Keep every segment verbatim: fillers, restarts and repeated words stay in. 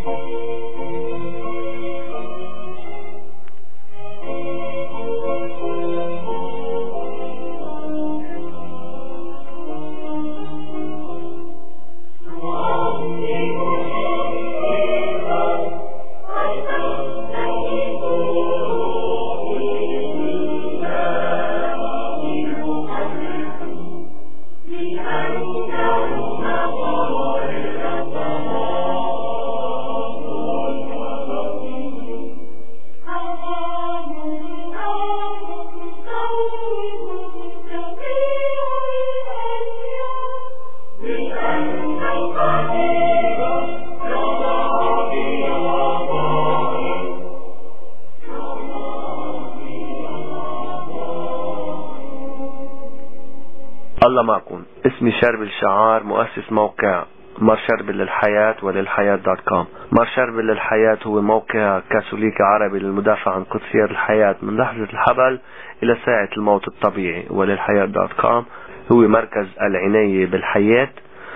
الله معكم. اسمي شربل الشعار، مؤسس موقع مرشربل للحياة وللحياة دوت كوم. مرشربل للحياة هو موقع كاثوليكي عربي للمدافع عن قدسية الحياة من لحظة الحبل إلى ساعة الموت الطبيعي. وللحياة دوت كوم هو مركز العناية بالحياة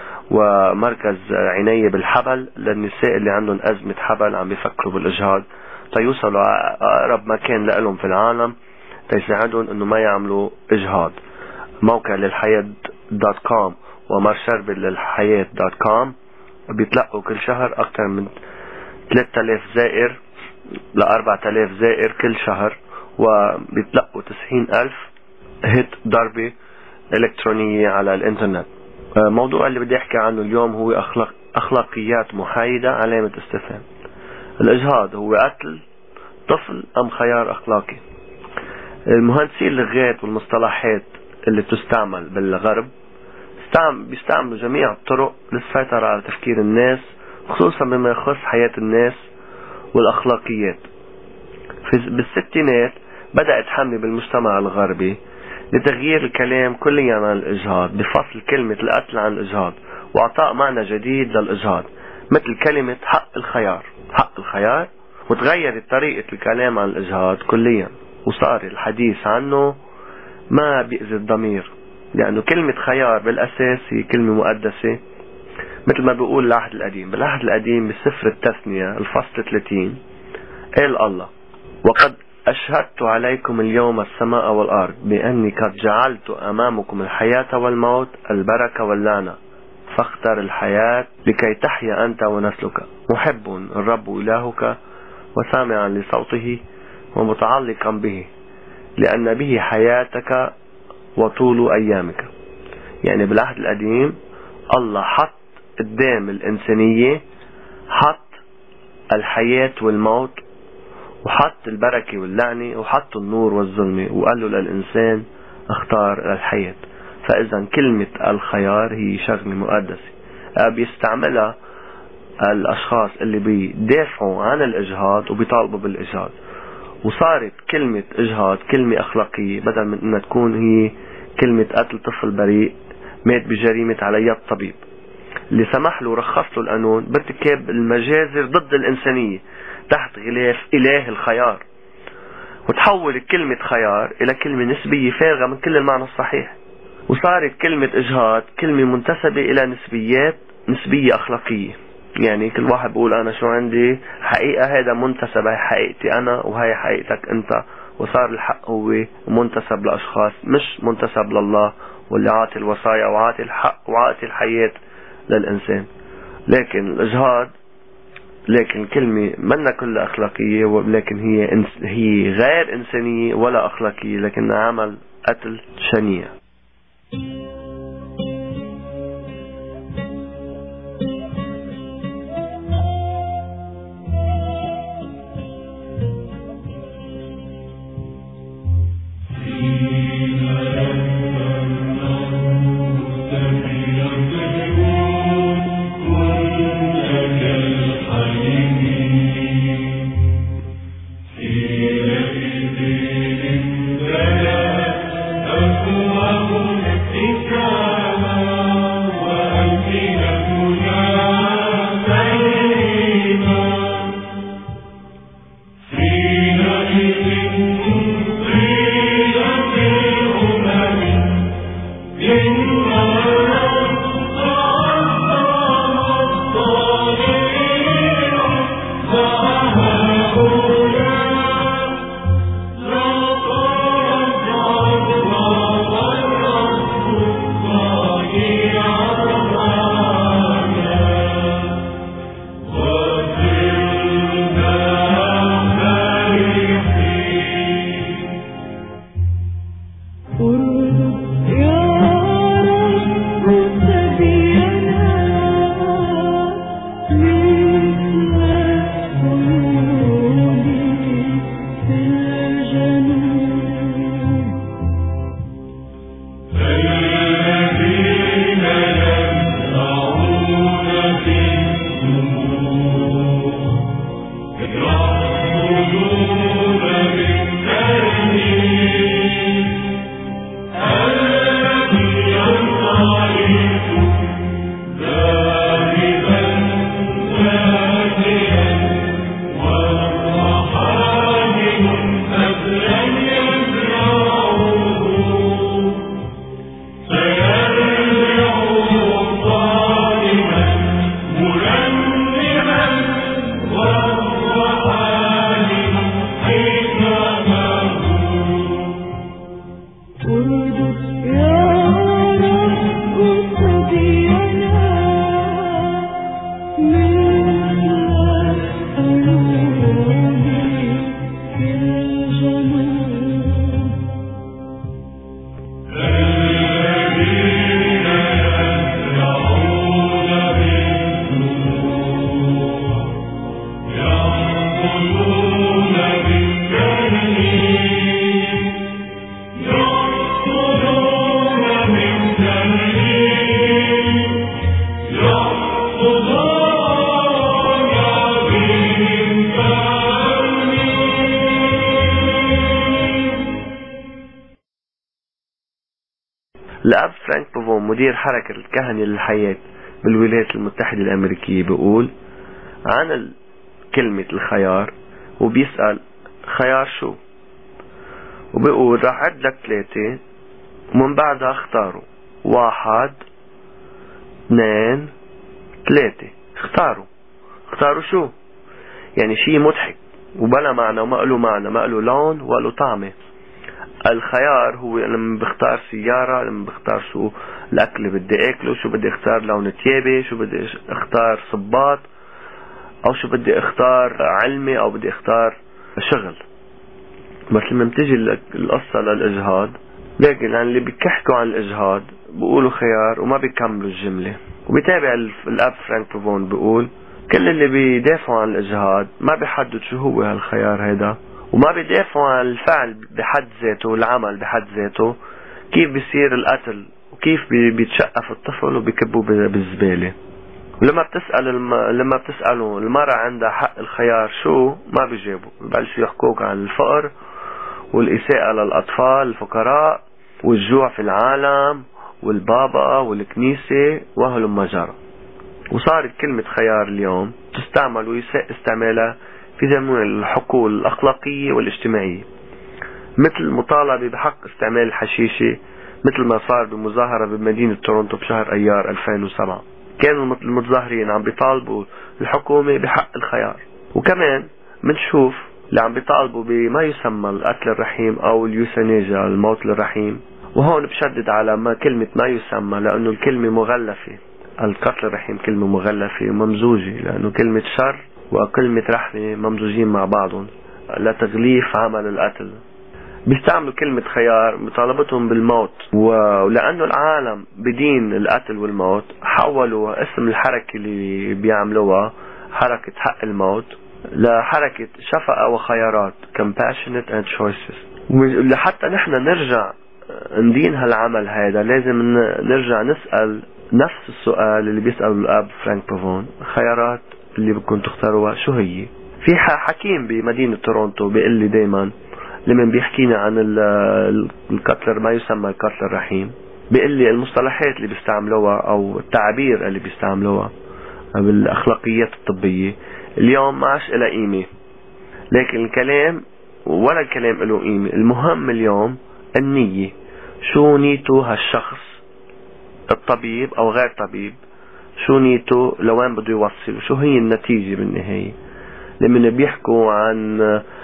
ومركز عناية بالحبل للنساء اللي عندهم أزمة حبل عم بيفكروا بالإجهاض تيوصلوا أقرب مكان لهم في العالم تيساعدهم إنه ما يعملوا إجهاض. موقع للحياة دوت كوم ومرشربل للحياة دوت كوم بيتلقوا كل شهر أكثر من ثلاثة آلاف زائر ل أربعة آلاف زائر كل شهر، وبيتلقوا تسعين ألف هيت ضربة إلكترونية على الإنترنت. موضوع اللي بدي أحكي عنه اليوم هو أخلاق أخلاقيات محايدة علامة استفهام. الإجهاض هو قتل طفل أم خيار أخلاقي؟ المهندسين اللغات والمصطلحات اللي تستعمل بالغرب بيستعملوا جميع الطرق للسيطرة على تفكير الناس، خصوصا بما يخص حياة الناس والأخلاقيات. بالستينات بدأت حملة بالمجتمع الغربي لتغيير الكلام كليا عن الإجهاض بفصل كلمة القتل عن الإجهاض وإعطاء معنى جديد للإجهاض مثل كلمة حق الخيار حق الخيار وتغيرت طريقة الكلام عن الإجهاض كليا، وصار الحديث عنه ما بيأذي الضمير، لأنه كلمة خيار بالأساس هي كلمة مقدسة. مثل ما بيقول العهد القديم، بالعهد القديم بسفر التثنية الفصل ثلاثين قال الله: وقد أشهدت عليكم اليوم السماء والأرض بأني قد جعلت أمامكم الحياة والموت، البركة واللعنة، فاختر الحياة لكي تحيا أنت ونسلك، محب الرب إلهك وسامعا لصوته ومتعلقا به، لأن به حياتك وطول أيامك. يعني بالعهد القديم الله حط قدام الإنسانية، حط الحياة والموت، وحط البركة واللعنة، وحط النور والظلمة، وقال له للإنسان اختار الحياة. فإذا كلمة الخيار هي شغلة مقدسة بيستعملها الأشخاص اللي بيدافعوا عن الإجهاض وبيطالبوا بالإجهاض، وصارت كلمة إجهاض كلمة أخلاقية بدل من أنها تكون هي كلمة قتل طفل بريء مات بجريمة على يد طبيب اللي سمح له ورخص له القانون بارتكاب المجازر ضد الإنسانية تحت غلاف إله الخيار، وتحول كلمة خيار إلى كلمة نسبية فارغة من كل المعنى الصحيح، وصارت كلمة إجهاض كلمة منتسبة إلى نسبيات نسبية أخلاقية. يعني كل واحد بيقول أنا شو عندي حقيقة، هذا منتسب، هاي حقيقتي أنا وهاي حقيقتك أنت، وصار الحق هو منتسب لأشخاص مش منتسب لله واللي عاطي الوصايا وعاطي الحق وعاطي الحياة للإنسان. لكن الإجهاض لكن كلمة منا كلها أخلاقية، ولكن هي هي غير إنسانية ولا أخلاقية، لكنها عمل قتل شنيع. Oh الأب فرانك بوفون مدير حركة الكهنة للحياة بالولايات المتحدة الأمريكية بيقول عن كلمة الخيار وبيسأل خيار شو، وبيقول راح عد لك ثلاثة ومن بعدها اختاروا واحد اثنين ثلاثة. اختاروا اختاروا شو؟ يعني شيء مضحك وبلا معنى وما له معنى، ما له لون ولا طعمة. الخيار هو لما بختار سيارة، لما بختار شو الأكل اللي بدي أكله، شو بدي اختار لون ثيابي، شو بدي اختار صباط، أو شو بدي اختار علمي، أو بدي اختار شغل. بس لما بتجي القصة للإجهاض لكن يعني اللي بيحكوا عن الإجهاض بيقولوا خيار وما بيكملوا الجملة. وبيتابع الأب فرانك بوفون بيقول كل اللي بيدافعوا عن الإجهاض ما بيحدد شو هو هالخيار هيدا، وما بيدافعوا عن الفعل بحد ذاته، العمل بحد ذاته، كيف بيصير القتل وكيف بيتشقف الطفل وبيكبوه بالزبالة. ولما بتسأل الم... لما بتسألوا المرأة عندها حق الخيار شو، ما بيجاوبوا، ببلشوا يحكوك عن الفقر والإساءة للأطفال الفقراء والجوع في العالم والبابا والكنيسة وهلم جرى. وصارت كلمة خيار اليوم تستعمل ويساء استعمالها في جميع الحقول الأخلاقية والاجتماعية، مثل المطالبة بحق استعمال الحشيشة، مثل ما صار بمظاهرة بمدينة تورونتو بشهر أيار ألفين وسبعة. كانوا المتظاهرين عم بيطالبوا الحكومة بحق الخيار. وكمان منشوف اللي عم بيطالبوا بما يسمى القتل الرحيم أو اليوثانيجيا، الموت الرحيم. وهون بشدد على ما كلمة ما يسمى، لأنه الكلمة مغلفة. القتل الرحيم كلمة مغلفة وممزوجة، لأنه كلمة شر وكلمة رحمة ممزوجين مع بعضهم لتغليف عمل القتل. بيستعملوا كلمة خيار مطالبتهم بالموت، ولأنه العالم بدين القتل والموت حولوا اسم الحركة اللي بيعملوها حركة حق الموت لحركة شفقة وخيارات compassionate and choices. لحتى نحن نرجع ندين هالعمل هذا لازم نرجع نسأل نفس السؤال اللي بيسأله الأب فرانك بوفون، خيارات اللي بدكم تختاروها شو هي؟ في حكيم بمدينة تورونتو بيقول لي دايما لما بيحكينا عن القتل ما يسمى القتل الرحيم، بيقول لي المصطلحات اللي بيستعملوها او التعبير اللي بيستعملوها بالاخلاقيات الطبية اليوم ما عادش لها قيمة، لكن الكلام ولا الكلام له قيمة. المهم اليوم النية، شو نيته هالشخص الطبيب او غير طبيب، شو نيته، لوين بده يوصل، وشو هي النتيجة بالنهاية. لما بيحكوا عن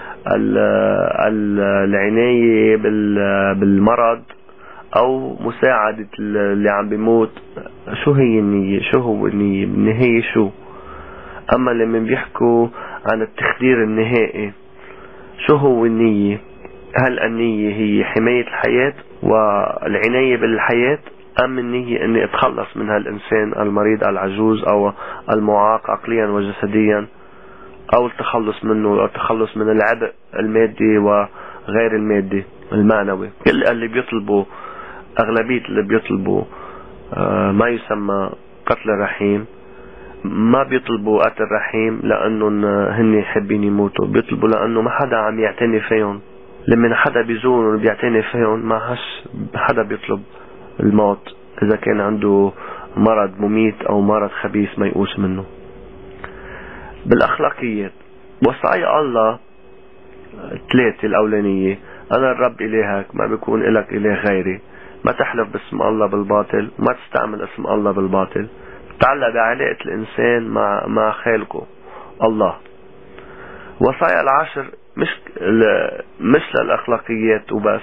العناية بالمرض او مساعدة اللي عم بيموت، شو هي النية، شو هو النية بالنهاية شو. اما لما بيحكوا عن التخدير النهائي، شو هو النية؟ هل النية هي حماية الحياة والعناية بالحياة، ام النية اني اتخلص من هالانسان المريض العجوز او المعاق عقليا وجسديا، او التخلص منه، او التخلص من العبء المادي وغير المادي المعنوي. كل اللي بيطلبوا اغلبية اللي بيطلبوا ما يسمى قتل الرحيم ما بيطلبوا قتل رحيم لانه هن حابين يموتوا، بيطلبوا لانه ما حدا عم يعتني فيهم. لما حدا بيزورهم وبيعتني فيهم ما هش حدا بيطلب الموت اذا كان عنده مرض مميت او مرض خبيث ما يقوس منه. بالاخلاقيات وصايا الله الثلاثة الاولانية، انا الرب الهك ما بيكون لك اله غيري، ما تحلف باسم الله بالباطل، ما تستعمل اسم الله بالباطل، تعلق بعلاقة الانسان مع مع خالقه الله. وصايا العشر مش مش للاخلاقيات وبس،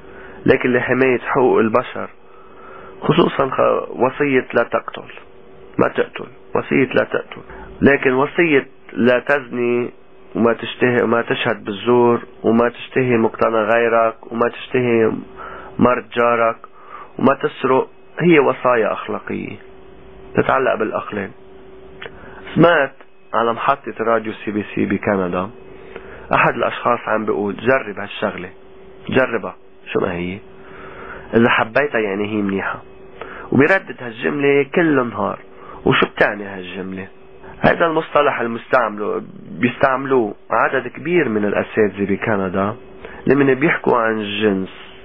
لكن لحماية حقوق البشر، خصوصا وصية لا تقتل. ما تقتل، وصية لا تقتل. لكن وصية لا تزني وما تشتهي وما تشهد بالزور وما تشتهي مقتنى غيرك وما تشتهي مرض جارك وما تسرق هي وصايا أخلاقية تتعلق بالأخلاق. سمعت على محطة راديو سي بي سي بكندا أحد الأشخاص عم بيقول جرب هالشغلة، جربها شو ما هي، إذا حبيتها يعني هي منيحة، وبيردد هالجملة كل نهار. وشو بتعني هالجملة؟ هذا المصطلح المستعمله بيستعملوه عدد كبير من الأساتذة بكندا لمن بيحكوا عن الجنس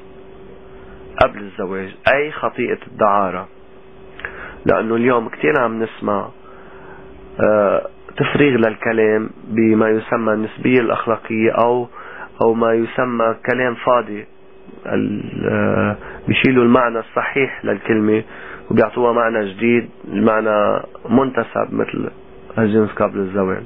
قبل الزواج، أي خطيئة الدعارة. لأنه اليوم كتير عم نسمع آه تفريغ للكلام بما يسمى النسبية الأخلاقية أو أو ما يسمى كلام فاضي، آه بيشيلوا المعنى الصحيح للكلمة وبيعطوها معنى جديد، المعنى منتسب مثل الجنس قبل الزواج.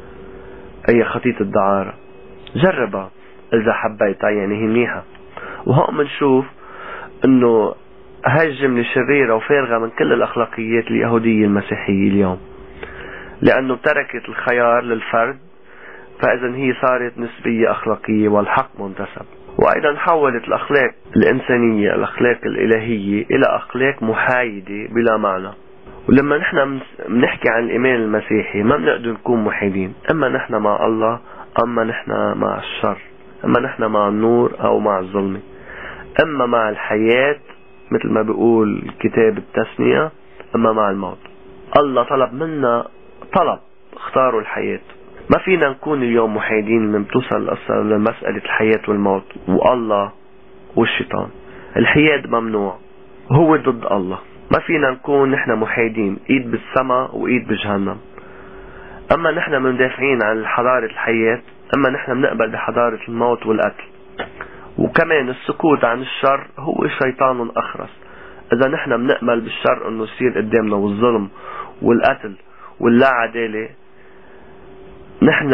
أي خطيئة الدعارة جربها إذا حبيتها يعني هي منيحة. وهون بنشوف إنه هاي الجملة شريرة وفارغة من كل الأخلاقيات اليهودية المسيحية اليوم، لأنه تركت الخيار للفرد، فإذا هي صارت نسبية أخلاقية والحق منتسب. وأيضا حولت الأخلاق الإنسانية الأخلاق الإلهية إلى أخلاق محايدة بلا معنى. ولما نحن بنحكي عن الإيمان المسيحي ما بنقدر نكون محايدين، إما نحن مع الله أما نحن مع الشر، إما نحن مع النور أو مع الظلمة، إما مع الحياة مثل ما بيقول كتاب التثنية إما مع الموت. الله طلب منا طلب اختاروا الحياة. ما فينا نكون اليوم محايدين من توصل لمسألة الحياة والموت والله والشيطان. الحياد ممنوع، هو ضد الله. ما فينا نكون نحن محايدين ايد بالسماء وايد بجهنم. اما نحن مندافعين عن حضارة الحياة، اما نحن بنقبل بحضارة الموت والقتل. وكمان السكوت عن الشر هو شيطان اخرس. اذا نحن بنقبل بالشر انه يصير قدامنا والظلم والقتل واللا عدالة، نحن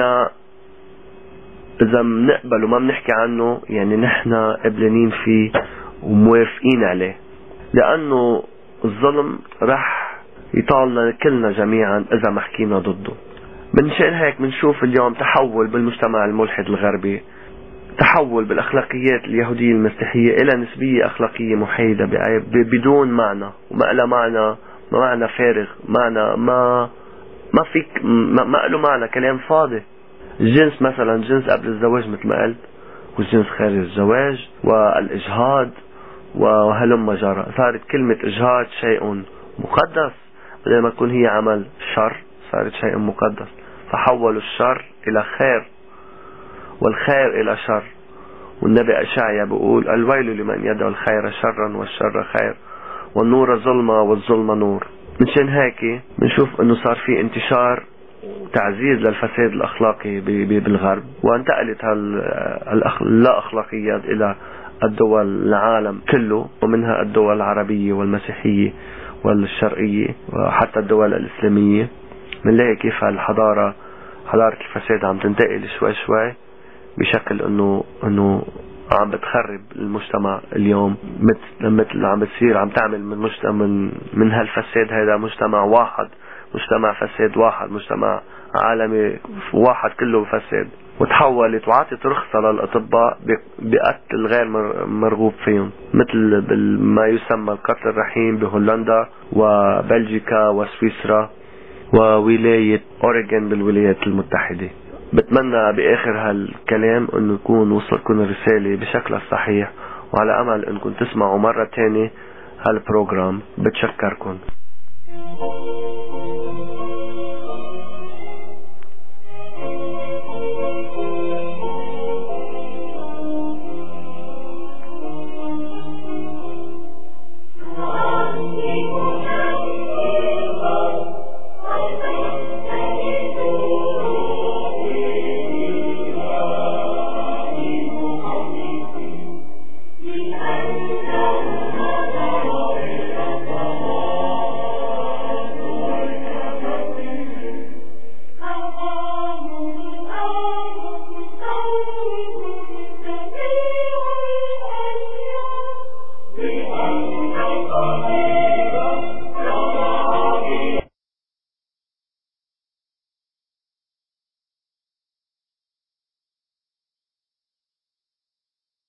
اذا بنقبل وما بنحكي عنه يعني نحن قبلانين فيه وموافقين عليه، لانه الظلم رح يطالنا كلنا جميعا اذا ما حكينا ضده. من شان هيك بنشوف اليوم تحول بالمجتمع الملحد الغربي، تحول بالاخلاقيات اليهودية المسيحية الى نسبية اخلاقية محايدة بدون معنى، وما لها معنى، ما معنى فارغ، معنى ما ما فيك ما, ما له معنى، كلام فاضي. الجنس مثلا جنس قبل الزواج مثل ما قلت، والجنس خارج الزواج، والاجهاض وهلم جرى. صارت كلمة اجهاض شيء مقدس بدل ما تكون هي عمل شر، صارت شيء مقدس. فحولوا الشر الى خير والخير الى شر. والنبي اشعيا بيقول الويل لمن يدعو الخير شرا والشر خير والنور ظلمة والظلمة نور. منشان هيك بنشوف انه صار في انتشار وتعزيز للفساد الاخلاقي بالغرب، وانتقلت هاللا اخلاقيات الى الدول العالم كله، ومنها الدول العربية والمسيحية والشرقية وحتى الدول الاسلامية. بنلاقي كيف الحضارة حضارة الفساد عم تنتقل شوي شوي بشكل انه انه عم بتخرب المجتمع اليوم، مثل مثل عم بتصير عم تعمل من مجتمع من من هالفساد هذا مجتمع واحد، مجتمع فساد واحد، مجتمع عالمي واحد كله فساد. وتحولت وعطت رخصة للأطباء بقتل غير مرغوب فيهم، مثل ما يسمى القتل الرحيم بهولندا وبلجيكا وسويسرا وولاية أوريغون بالولايات المتحدة. بتمنى بآخر هالكلام انه يكون وصلكم الرسالة بشكل صحيح، وعلى امل انكم تسمعوا مرة تانية هالبروجرام. بتشكركم.